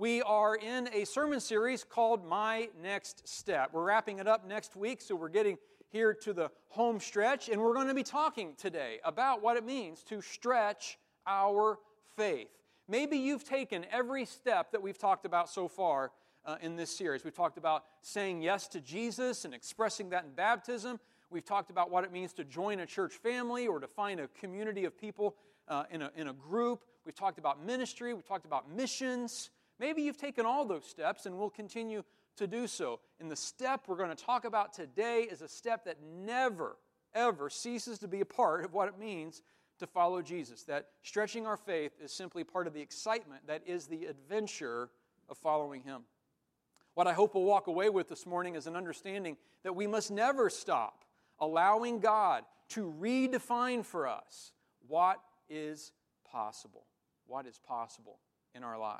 We are in a sermon series called My Next Step. We're wrapping it up next week, so we're getting here to the home stretch, and we're going to be talking today about what it means to stretch our faith. Maybe you've taken every step that we've talked about so far in this series. We've talked about saying yes to Jesus and expressing that in baptism. We've talked about what it means to join a church family or to find a community of people in a group. We've talked about ministry. We've talked about missions. Maybe you've taken all those steps and will continue to do so. And the step we're going to talk about today is a step that never, ever ceases to be a part of what it means to follow Jesus. That stretching our faith is simply part of the excitement that is the adventure of following Him. What I hope we'll walk away with this morning is an understanding that we must never stop allowing God to redefine for us what is possible. What is possible in our lives.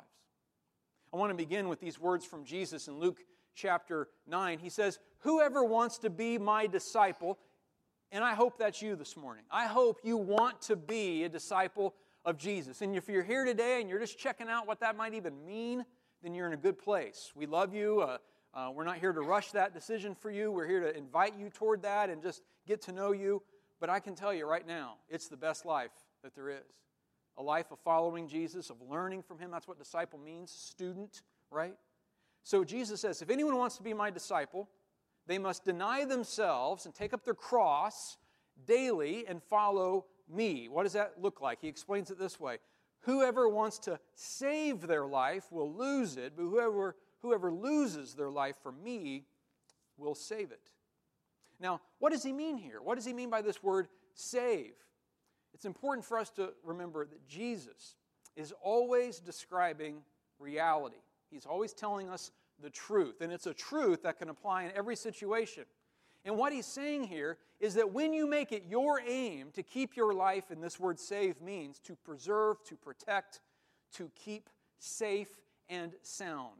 I want to begin with these words from Jesus in Luke chapter 9. He says, "Whoever wants to be my disciple," and I hope that's you this morning. I hope you want to be a disciple of Jesus. And if you're here today and you're just checking out what that might even mean, then you're in a good place. We love you. We're not here to rush that decision for you. We're here to invite you toward that and just get to know you. But I can tell you right now, it's the best life that there is. A life of following Jesus, of learning from Him. That's what disciple means, student, right? So Jesus says, if anyone wants to be my disciple, they must deny themselves and take up their cross daily and follow me. What does that look like? He explains it this way. Whoever wants to save their life will lose it, but whoever loses their life for me will save it. Now, what does he mean here? What does he mean by this word save? It's important for us to remember that Jesus is always describing reality. He's always telling us the truth, and it's a truth that can apply in every situation. And what he's saying here is that when you make it your aim to keep your life, and this word save means to preserve, to protect, to keep safe and sound.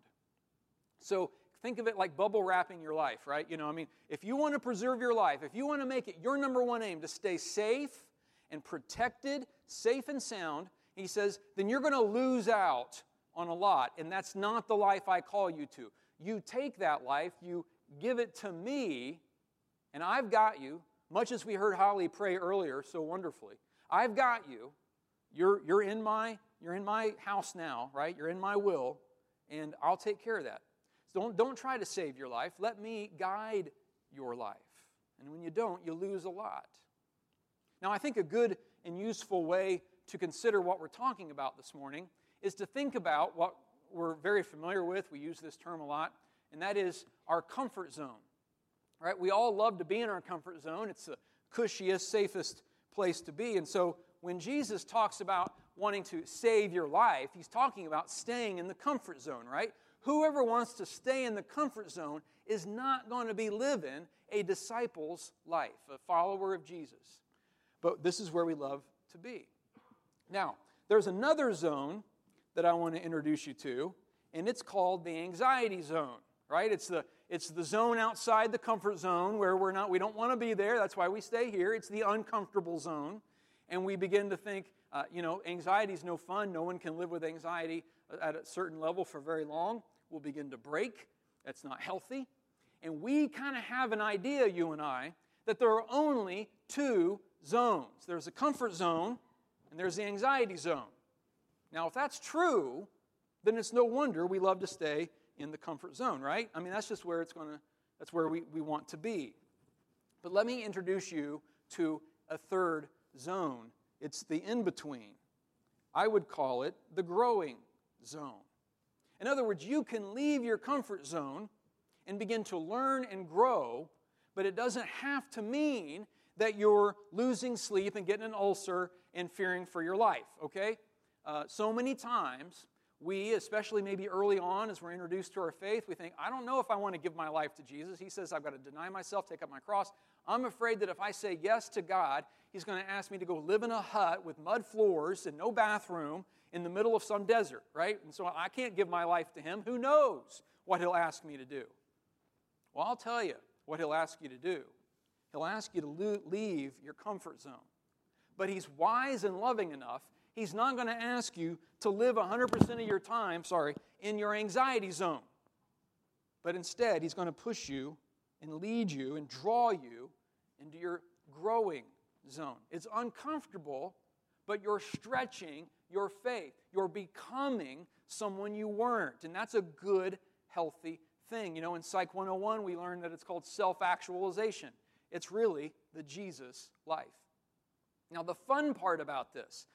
So think of it like bubble wrapping your life, right? If you want to preserve your life, if you want to make it your number one aim to stay safe and protected, safe and sound, he says, then you're going to lose out on a lot, and that's not the life I call you to. You take that life, you give it to me, and I've got you, much as we heard Holly pray earlier so wonderfully. I've got you. You're in my house now, right? You're in my will, and I'll take care of that. So don't try to save your life. Let me guide your life. And when you don't, you lose a lot. Now, I think a good and useful way to consider what we're talking about this morning is to think about what we're very familiar with. We use this term a lot, and that is our comfort zone. Right? We all love to be in our comfort zone. It's the cushiest, safest place to be. And so when Jesus talks about wanting to save your life, he's talking about staying in the comfort zone, right? Whoever wants to stay in the comfort zone is not going to be living a disciple's life, a follower of Jesus. But this is where we love to be. Now, there's another zone that I want to introduce you to, and it's called the anxiety zone, right? It's the zone outside the comfort zone where we don't want to be there. That's why we stay here. It's the uncomfortable zone. And we begin to think, anxiety is no fun. No one can live with anxiety at a certain level for very long. We'll begin to break. That's not healthy. And we kind of have an idea, you and I, that there are only two zones. There's a comfort zone and there's the anxiety zone. Now, if that's true, then it's no wonder we love to stay in the comfort zone, right? That's just where that's where we want to be. But let me introduce you to a third zone. It's the in-between. I would call it the growing zone. In other words, you can leave your comfort zone and begin to learn and grow, but it doesn't have to mean that you're losing sleep and getting an ulcer and fearing for your life, okay? So many times, we, especially maybe early on as we're introduced to our faith, we think, I don't know if I want to give my life to Jesus. He says I've got to deny myself, take up my cross. I'm afraid that if I say yes to God, He's going to ask me to go live in a hut with mud floors and no bathroom in the middle of some desert, right? And so I can't give my life to Him. Who knows what He'll ask me to do? Well, I'll tell you what He'll ask you to do. He'll ask you to leave your comfort zone. But He's wise and loving enough, He's not going to ask you to live 100% of your time, in your anxiety zone. But instead, He's going to push you and lead you and draw you into your growing zone. It's uncomfortable, but you're stretching your faith. You're becoming someone you weren't. And that's a good, healthy thing. In Psych 101, we learned that it's called self-actualization. It's really the Jesus life. Now, the fun part about this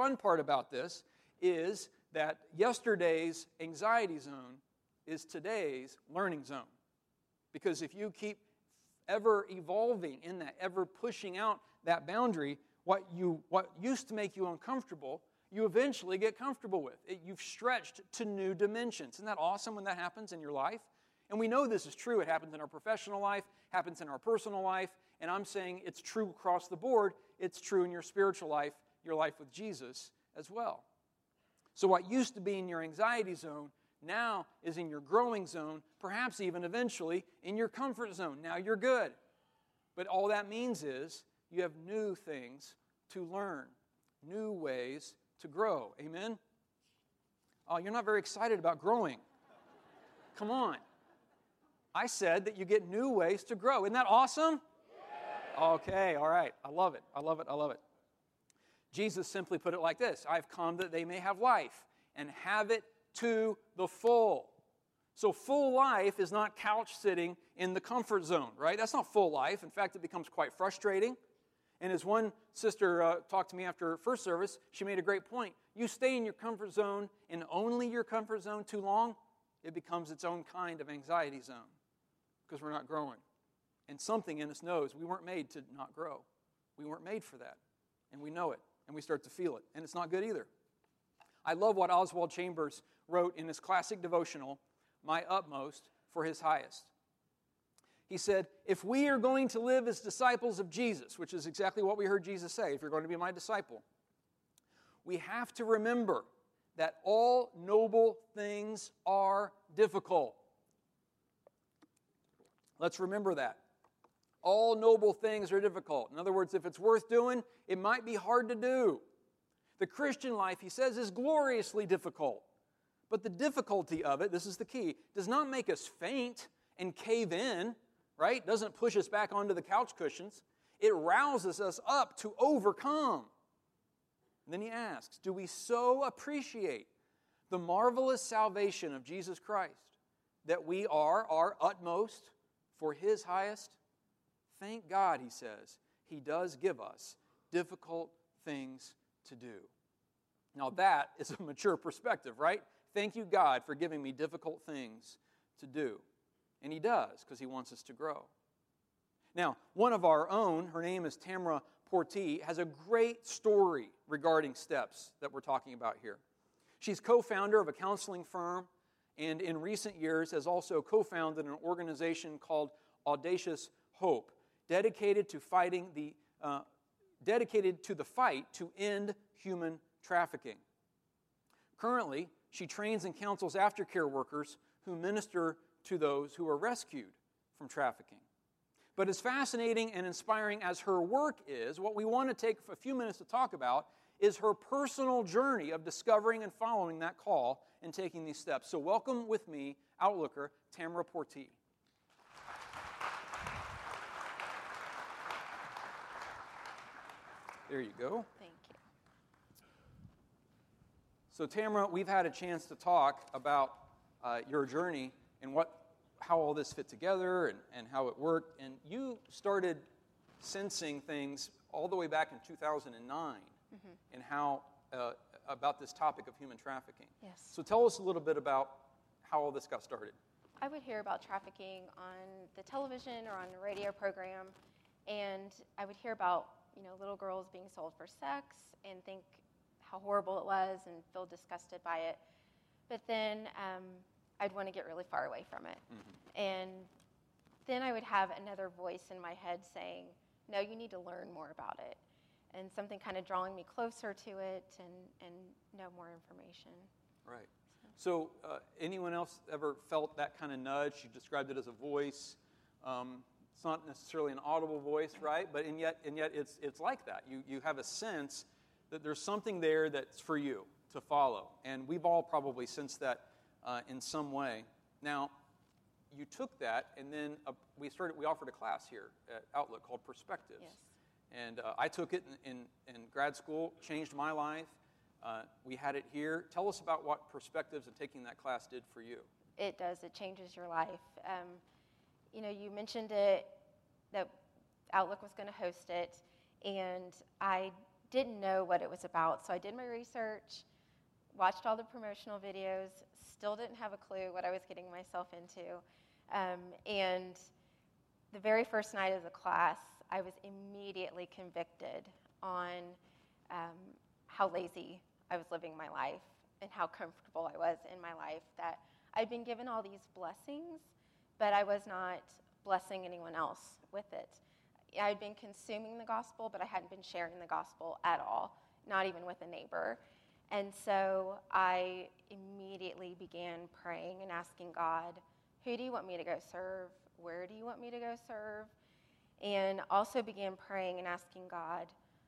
is that yesterday's anxiety zone is today's learning zone. Because if you keep ever evolving in that, ever pushing out that boundary, what used to make you uncomfortable, you eventually get comfortable with. You've stretched to new dimensions. Isn't that awesome when that happens in your life? And we know this is true. It happens in our professional life, happens in our personal life, and I'm saying it's true across the board. It's true in your spiritual life, your life with Jesus as well. So what used to be in your anxiety zone now is in your growing zone, perhaps even eventually in your comfort zone. Now you're good. But all that means is you have new things to learn, new ways to grow. Amen? Oh, you're not very excited about growing. Come on. I said that you get new ways to grow. Isn't that awesome? Yeah. Okay, all right. I love it. Jesus simply put it like this: I've come that they may have life and have it to the full. So full life is not couch sitting in the comfort zone, right? That's not full life. In fact, it becomes quite frustrating. And as one sister talked to me after first service, she made a great point. You stay in your comfort zone and only your comfort zone too long, it becomes its own kind of anxiety zone because we're not growing. And something in us knows we weren't made to not grow. We weren't made for that. And we know it. And we start to feel it. And it's not good either. I love what Oswald Chambers wrote in his classic devotional, My Utmost for His Highest. He said, if we are going to live as disciples of Jesus, which is exactly what we heard Jesus say, if you're going to be my disciple, we have to remember that all noble things are difficult. Let's remember that. All noble things are difficult. In other words, if it's worth doing, it might be hard to do. The Christian life, he says, is gloriously difficult. But the difficulty of it, this is the key, does not make us faint and cave in, right? Doesn't push us back onto the couch cushions. It rouses us up to overcome. And then he asks, do we so appreciate the marvelous salvation of Jesus Christ that we are our utmost for His highest? Thank God, he says, He does give us difficult things to do. Now that is a mature perspective, right? Thank you, God, for giving me difficult things to do. And He does, because He wants us to grow. Now, one of our own, her name is Tamara Portee, has a great story regarding steps that we're talking about here. She's co-founder of a counseling firm, and in recent years has also co-founded an organization called Audacious Hope, dedicated to the fight to end human trafficking. Currently, she trains and counsels aftercare workers who minister to those who are rescued from trafficking. But as fascinating and inspiring as her work is, what we want to take a few minutes to talk about is her personal journey of discovering and following that call and taking these steps. So welcome with me, Outlooker Tamara Portee. There you go. Thank you. So Tamara, we've had a chance to talk about your journey and how all this fit together and how it worked. And you started sensing things all the way back in 2009 and how about this topic of human trafficking. Yes. So tell us a little bit about how all this got started. I would hear about trafficking on the television or on a radio program, and I would hear about little girls being sold for sex and think how horrible it was and feel disgusted by it. But then I'd want to get really far away from it. And then I would have another voice in my head saying, no, you need to learn more about it. And something kind of drawing me closer to it and know more information. Right. So anyone else ever felt that kind of nudge? You described it as a voice. It's not necessarily an audible voice, right? But and yet it's like that. You have a sense that there's something there that's for you to follow. And we've all probably sensed that in some way. Now, you took that, and then we offered a class here at Outlook called Perspectives. Yes. And I took it in grad school, changed my life. We had it here. Tell us about what Perspectives and taking that class did for you. It does. It changes your life. You mentioned it, that Outlook was going to host it, and I didn't know what it was about. So I did my research, watched all the promotional videos, still didn't have a clue what I was getting myself into. And the very first night of the class, I was immediately convicted on how lazy I was living my life and how comfortable I was in my life, that I'd been given all these blessings, but I was not blessing anyone else with it. I'd been consuming the gospel, but I hadn't been sharing the gospel at all, not even with a neighbor. And so I immediately began praying and asking God, who do you want me to go serve? Where do you want me to go serve? And also began praying and asking God,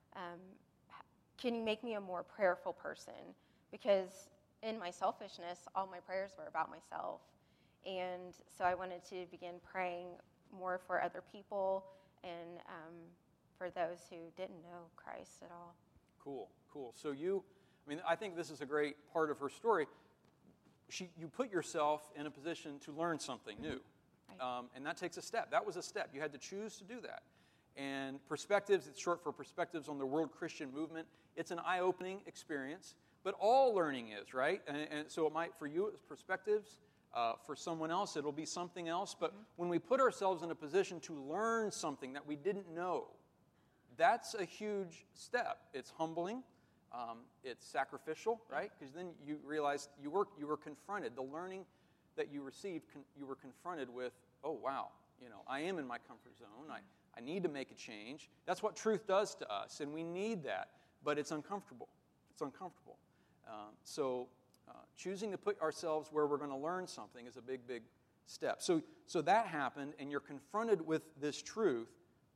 can you make me a more prayerful person? Because in my selfishness, all my prayers were about myself. And so I wanted to begin praying more for other people and for those who didn't know Christ at all. Cool. So I think this is a great part of her story. You put yourself in a position to learn something new. Right. And that takes a step. That was a step. You had to choose to do that. And Perspectives, it's short for Perspectives on the World Christian Movement. It's an eye-opening experience, but all learning is, right? And so it might, for you, it's Perspectives. For someone else, it'll be something else. But when we put ourselves in a position to learn something that we didn't know, that's a huge step. It's humbling. It's sacrificial, right? Because then you realize you were confronted. The learning that you received, you were confronted with, oh, wow, I am in my comfort zone. I need to make a change. That's what truth does to us, and we need that. But it's uncomfortable. It's uncomfortable. So choosing to put ourselves where we're going to learn something is a big, big step. So that happened, and you're confronted with this truth.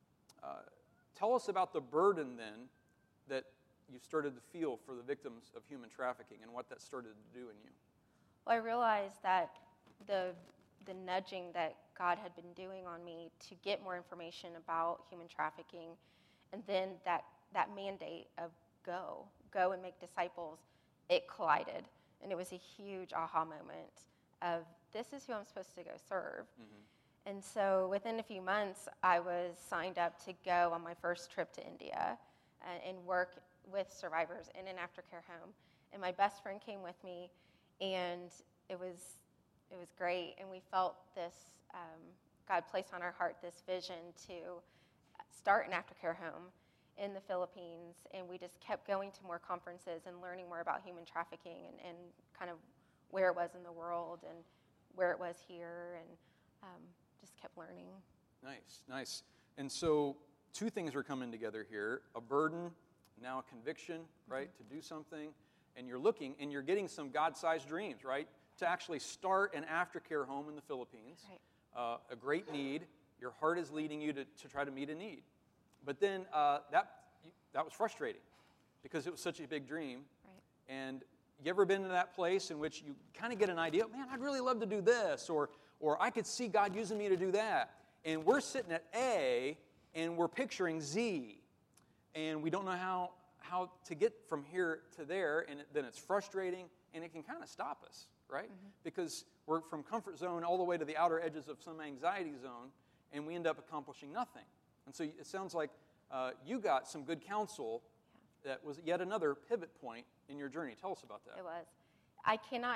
Tell us about the burden, then, that you started to feel for the victims of human trafficking and what that started to do in you. Well, I realized that the nudging that God had been doing on me to get more information about human trafficking, and then that mandate of go and make disciples, it collided. And it was a huge aha moment of, this is who I'm supposed to go serve. Mm-hmm. And so within a few months, I was signed up to go on my first trip to India and work with survivors in an aftercare home. And my best friend came with me, and it was great. And we felt this, God placed on our heart this vision to start an aftercare home in the Philippines, and we just kept going to more conferences and learning more about human trafficking and kind of where it was in the world and where it was here, and just kept learning. Nice. And so two things are coming together here: a burden, now a conviction, right, mm-hmm. to do something, and you're getting some God-sized dreams, right, to actually start an aftercare home in the Philippines, right. A great need. Your heart is leading you to try to meet a need. But then that was frustrating because it was such a big dream. Right. And you ever been to that place in which you kind of get an idea, man, I'd really love to do this, or I could see God using me to do that. And we're sitting at A, and we're picturing Z, and we don't know how to get from here to there, and then it's frustrating, and it can kind of stop us, right? Mm-hmm. Because we're from comfort zone all the way to the outer edges of some anxiety zone, and we end up accomplishing nothing. And so it sounds like you got some good counsel that was yet another pivot point in your journey. Tell us about that. It was. I cannot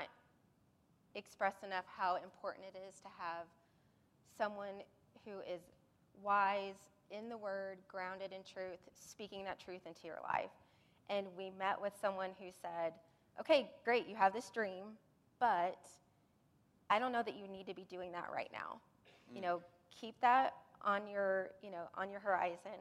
express enough how important it is to have someone who is wise in the Word, grounded in truth, speaking that truth into your life. And we met with someone who said, okay, great, you have this dream, but I don't know that you need to be doing that right now. Mm. Keep that on your horizon,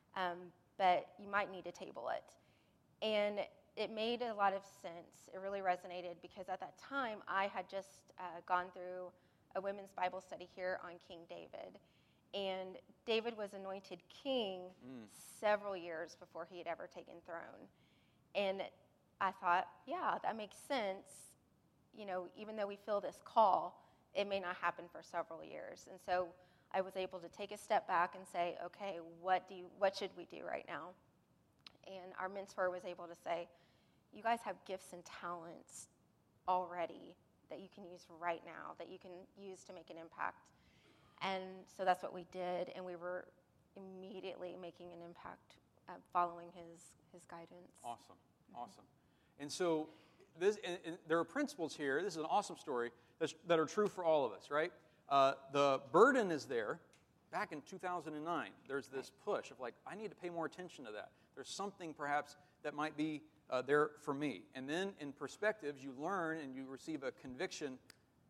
but you might need to table it. And it made a lot of sense. It really resonated because at that time I had just gone through a women's Bible study here on King David. And David was anointed king several years before he had ever taken throne. And I thought, yeah, that makes sense. even though we feel this call, it may not happen for several years. And so I was able to take a step back and say, okay, what should we do right now? And our mentor was able to say, you guys have gifts and talents already that you can use right now, that you can use to make an impact. And so that's what we did, and we were immediately making an impact following his guidance. Awesome. And so there are principles here. This is an awesome story that are true for all of us, right? The burden is there. Back in 2009, there's this push of like, I need to pay more attention to that. There's something perhaps that might be there for me. And then in perspectives, you learn and you receive a conviction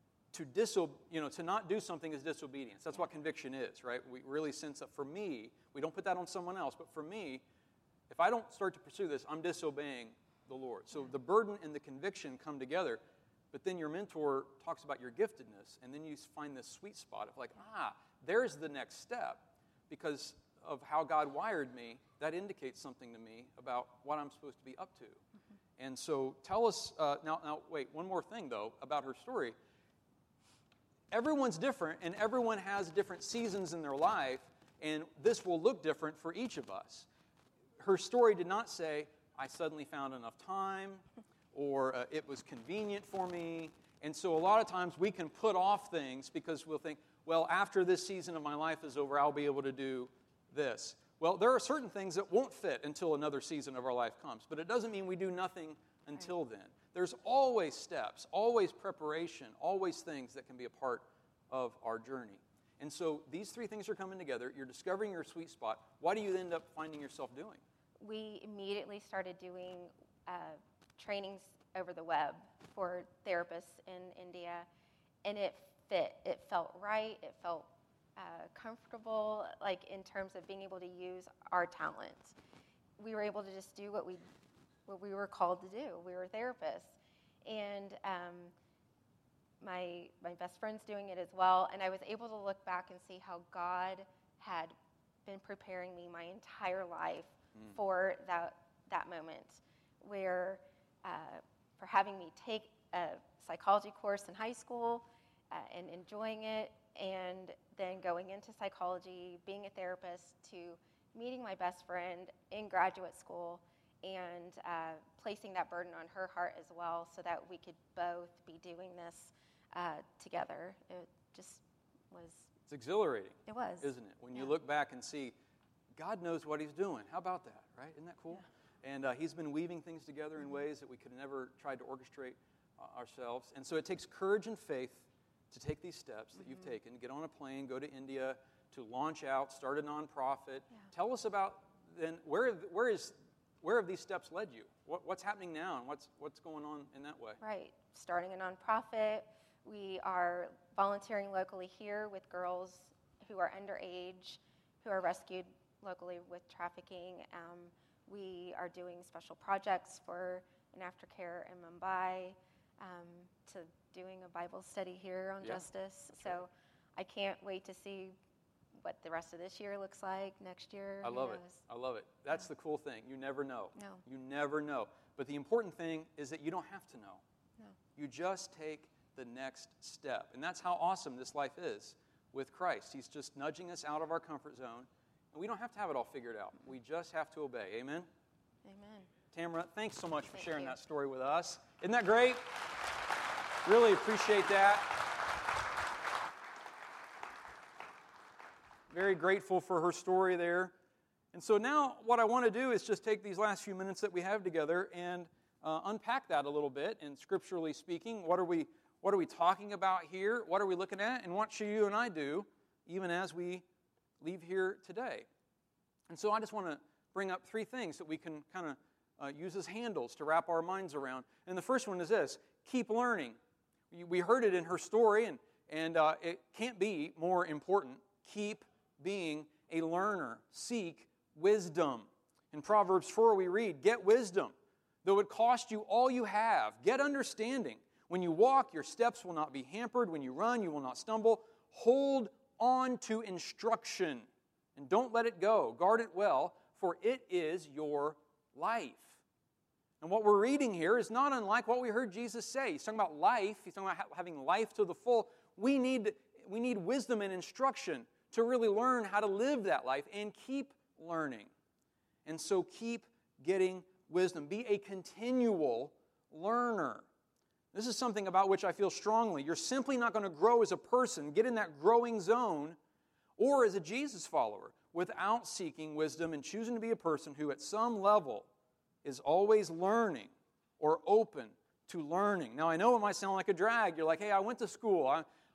to not do something is disobedience. That's what conviction is, right? We really sense that for me, we don't put that on someone else, but for me, if I don't start to pursue this, I'm disobeying the Lord. So the burden and the conviction come together, but then your mentor talks about your giftedness, and then you find this sweet spot of like, there's the next step. Because of how God wired me, that indicates something to me about what I'm supposed to be up to. Mm-hmm. And so tell us, now wait, one more thing though about her story. Everyone's different, and everyone has different seasons in their life, and this will look different for each of us. Her story did not say, I suddenly found enough time, or it was convenient for me. And so a lot of times we can put off things because we'll think, well, after this season of my life is over, I'll be able to do this. Well, there are certain things that won't fit until another season of our life comes, but it doesn't mean we do nothing until then. There's always steps, always preparation, always things that can be a part of our journey. And so these three things are coming together. You're discovering your sweet spot. What do you end up finding yourself doing? We immediately started doing trainings over the web for therapists in India, and it fit. It felt right. It felt comfortable, like in terms of being able to use our talents. We were able to just do what we were called to do. We were therapists, and my best friend's doing it as well. And I was able to look back and see how God had been preparing me my entire life for that moment, where for having me take a psychology course in high school and enjoying it, and then going into psychology, being a therapist, to meeting my best friend in graduate school, and placing that burden on her heart as well, so that we could both be doing this together. It just was. It's exhilarating. It was. Isn't it? When you look back and see, God knows what he's doing. How about that, right? Isn't that cool? Yeah. And he's been weaving things together in ways that we could have never tried to orchestrate ourselves. And so it takes courage and faith to take these steps that you've taken, get on a plane, go to India, to launch out, start a nonprofit. Yeah. Tell us about then where have these steps led you? What's happening now, and what's going on in that way? Right. Starting a nonprofit. We are volunteering locally here with girls who are underage, who are rescued locally with trafficking. We are doing special projects for an aftercare in Mumbai, to doing a Bible study here on justice. So I can't wait to see what the rest of this year looks like, next year. I love it. That's the cool thing. You never know. No. You never know. But the important thing is that you don't have to know. No. You just take the next step. And that's how awesome this life is with Christ. He's just nudging us out of our comfort zone. And we don't have to have it all figured out. We just have to obey. Amen? Amen. Tamara, thanks so much for sharing that story with us. Isn't that great? Really appreciate that. Very grateful for her story there. And so now what I want to do is just take these last few minutes that we have together and unpack that a little bit. And scripturally speaking, what are we talking about here? What are we looking at? And what should you and I do even as we leave here today? And so I just want to bring up three things that we can kind of use as handles to wrap our minds around. And the first one is this: keep learning. We heard it in her story, and it can't be more important. Keep being a learner. Seek wisdom. In Proverbs 4 we read, get wisdom. Though it cost you all you have, get understanding. When you walk, your steps will not be hampered. When you run, you will not stumble. Hold on to instruction, and don't let it go. Guard it well, for it is your life. And what we're reading here is not unlike what we heard Jesus say. He's talking about life. He's talking about having life to the full. We need wisdom and instruction to really learn how to live that life and keep learning. And so keep getting wisdom. Be a continual learner. This is something about which I feel strongly. You're simply not going to grow as a person, get in that growing zone, or as a Jesus follower without seeking wisdom and choosing to be a person who at some level is always learning or open to learning. Now, I know it might sound like a drag. You're like, hey, I went to school.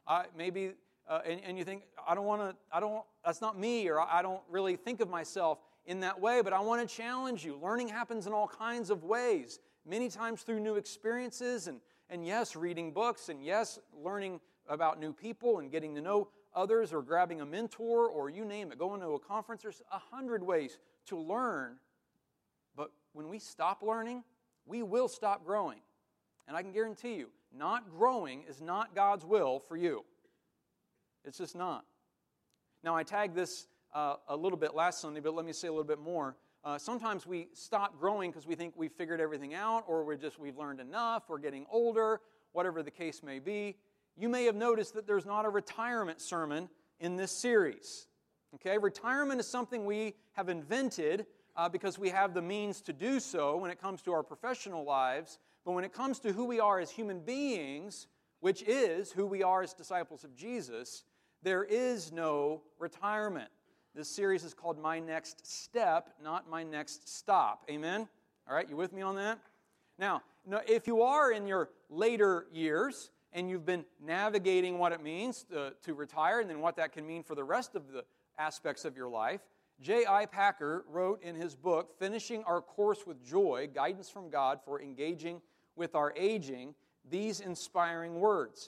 And you think, that's not me, or I don't really think of myself in that way, but I want to challenge you. Learning happens in all kinds of ways, many times through new experiences, and yes, reading books, and yes, learning about new people and getting to know others, or grabbing a mentor, or you name it, going to a conference. There's 100 ways to learn. But when we stop learning, we will stop growing. And I can guarantee you, not growing is not God's will for you. It's just not. Now, I tagged this a little bit last Sunday, but let me say a little bit more. Sometimes we stop growing because we think we've figured everything out, or we've learned enough, we're getting older, whatever the case may be. You may have noticed that there's not a retirement sermon in this series. Okay, retirement is something we have invented because we have the means to do so when it comes to our professional lives. But when it comes to who we are as human beings, which is who we are as disciples of Jesus, there is no retirement. This series is called My Next Step, not My Next Stop. Amen? All right, you with me on that? Now, if you are in your later years and you've been navigating what it means to retire and then what that can mean for the rest of the aspects of your life, J.I. Packer wrote in his book, Finishing Our Course with Joy, Guidance from God for Engaging with Our Aging, these inspiring words.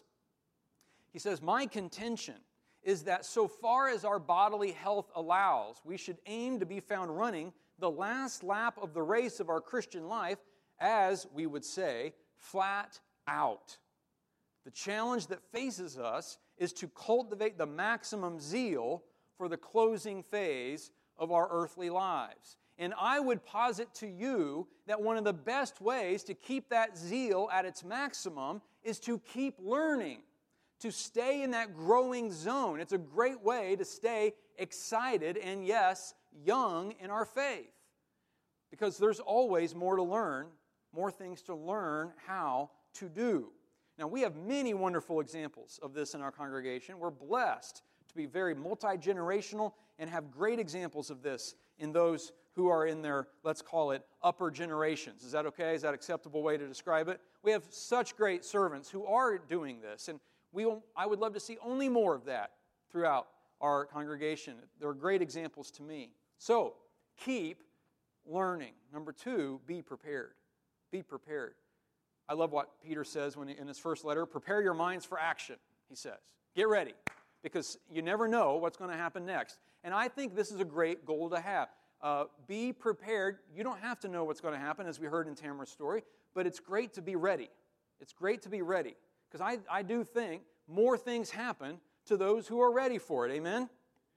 He says, my contention is that so far as our bodily health allows, we should aim to be found running the last lap of the race of our Christian life, as we would say, flat out. The challenge that faces us is to cultivate the maximum zeal for the closing phase of our earthly lives. And I would posit to you that one of the best ways to keep that zeal at its maximum is to keep learning, to stay in that growing zone. It's a great way to stay excited and, yes, young in our faith. Because there's always more to learn, more things to learn how to do. Now, we have many wonderful examples of this in our congregation. We're blessed to be very multi-generational and have great examples of this in those who are in their, let's call it, upper generations. Is that okay? Is that an acceptable way to describe it? We have such great servants who are doing this, and I would love to see only more of that throughout our congregation. They're great examples to me. So, keep learning. Number 2, be prepared. Be prepared. I love what Peter says in his first letter, prepare your minds for action, he says. Get ready, because you never know what's going to happen next. And I think this is a great goal to have. Be prepared. You don't have to know what's going to happen, as we heard in Tamara's story, but it's great to be ready. It's great to be ready, because I do think more things happen to those who are ready for it. Amen?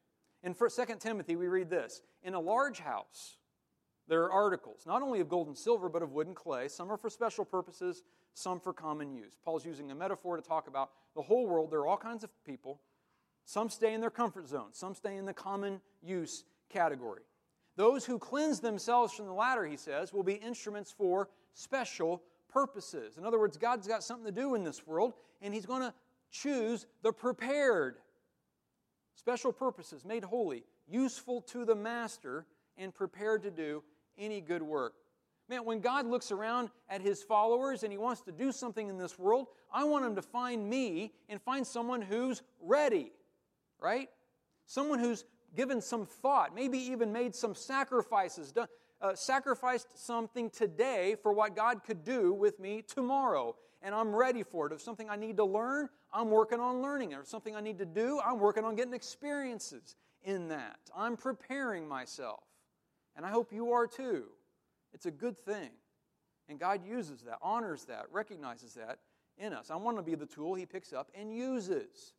In 2 Timothy, we read this, in a large house, there are articles, not only of gold and silver, but of wood and clay. Some are for special purposes, some for common use. Paul's using a metaphor to talk about the whole world. There are all kinds of people. Some stay in their comfort zone. Some stay in the common use category. Those who cleanse themselves from the latter, he says, will be instruments for special purposes. In other words, God's got something to do in this world, and He's going to choose the prepared. Special purposes, made holy, useful to the master, and prepared to do any good work. Man, when God looks around at His followers and He wants to do something in this world, I want Him to find me and find someone who's ready, right? Someone who's given some thought, maybe even made some sacrifices, sacrificed something today for what God could do with me tomorrow. And I'm ready for it. If something I need to learn, I'm working on learning it. If something I need to do, I'm working on getting experiences in that. I'm preparing myself. And I hope you are too. It's a good thing. And God uses that, honors that, recognizes that in us. I want to be the tool He picks up and uses.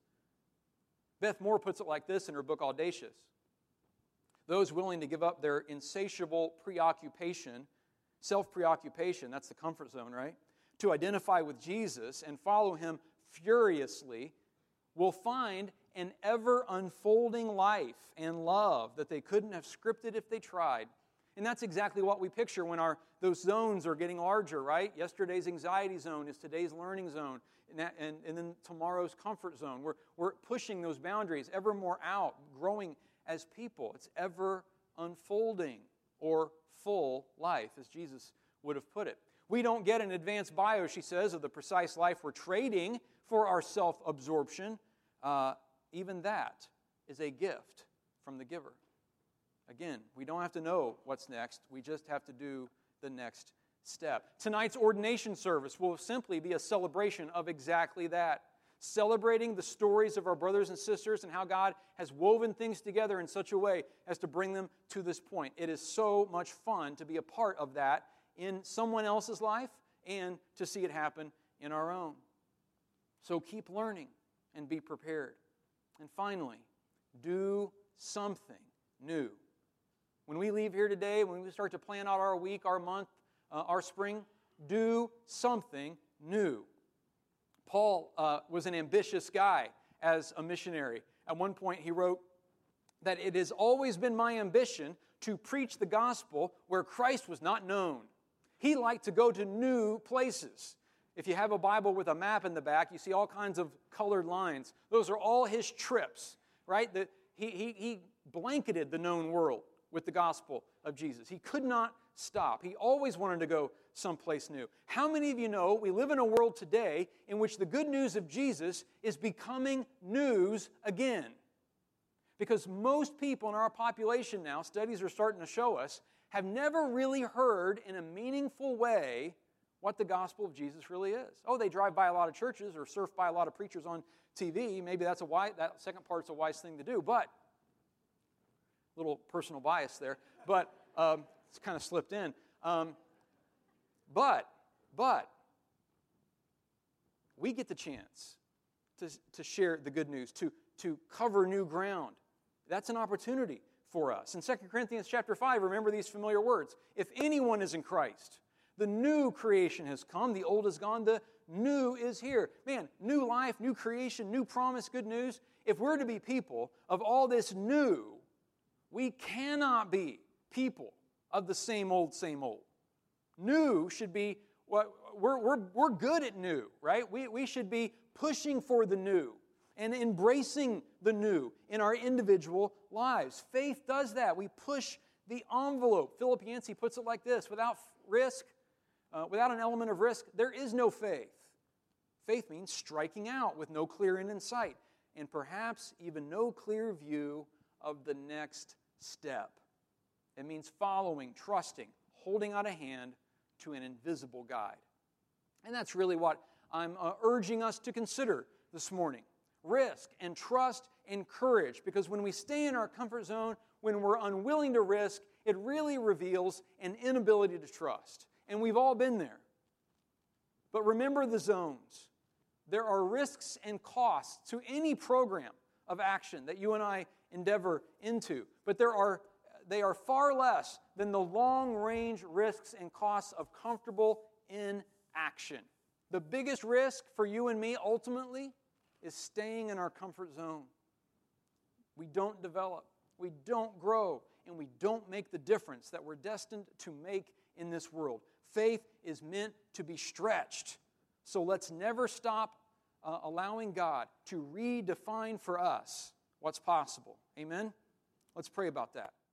Beth Moore puts it like this in her book, Audacious. Those willing to give up their insatiable preoccupation self-preoccupation, that's the comfort zone, right? To identify with Jesus and follow Him furiously, will find an ever-unfolding life and love that they couldn't have scripted if they tried. And that's exactly what we picture when those zones are getting larger, right? Yesterday's anxiety zone is today's learning zone, and then tomorrow's comfort zone. We're pushing those boundaries ever more out, growing as people. It's ever unfolding, or full life, as Jesus would have put it. We don't get an advanced bio, she says, of the precise life we're trading for our self-absorption. Even that is a gift from the giver. Again, we don't have to know what's next. We just have to do the next step. Tonight's ordination service will simply be a celebration of exactly that. Celebrating the stories of our brothers and sisters and how God has woven things together in such a way as to bring them to this point. It is so much fun to be a part of that in someone else's life and to see it happen in our own. So keep learning and be prepared. And finally, do something new. When we leave here today, when we start to plan out our week, our month, our spring, do something new. Paul was an ambitious guy as a missionary. At one point he wrote that it has always been my ambition to preach the gospel where Christ was not known. He liked to go to new places. If you have a Bible with a map in the back, you see all kinds of colored lines. Those are all his trips, right? He blanketed the known world with the gospel of Jesus. He could not stop. He always wanted to go someplace new. How many of you know we live in a world today in which the good news of Jesus is becoming news again? Because most people in our population now, studies are starting to show us, have never really heard in a meaningful way what the gospel of Jesus really is. Oh, they drive by a lot of churches or surf by a lot of preachers on TV. Maybe that second part's a wise thing to do, but little personal bias there, but it's kind of slipped in. But we get the chance to share the good news, to cover new ground. That's an opportunity for us. In 2 Corinthians chapter 5, remember these familiar words. If anyone is in Christ, the new creation has come, the old is gone, the new is here. Man, new life, new creation, new promise, good news. If we're to be people of all this new, we cannot be people of the same old, same old. New should be what we're good at new, right? We should be pushing for the new and embracing the new in our individual lives. Faith does that. We push the envelope. Philip Yancey puts it like this: without risk, without an element of risk, there is no faith. Faith means striking out with no clear end in sight, and perhaps even no clear view of the next step. It means following, trusting, holding out a hand to an invisible guide. And that's really what I'm urging us to consider this morning. Risk and trust and courage, because when we stay in our comfort zone, when we're unwilling to risk, it really reveals an inability to trust. And we've all been there. But remember the zones. There are risks and costs to any program of action that you and I endeavor into. But they are far less than the long-range risks and costs of comfortable inaction. The biggest risk for you and me ultimately is staying in our comfort zone. We don't develop, we don't grow, and we don't make the difference that we're destined to make in this world. Faith is meant to be stretched. So let's never stop allowing God to redefine for us what's possible. Amen? Let's pray about that.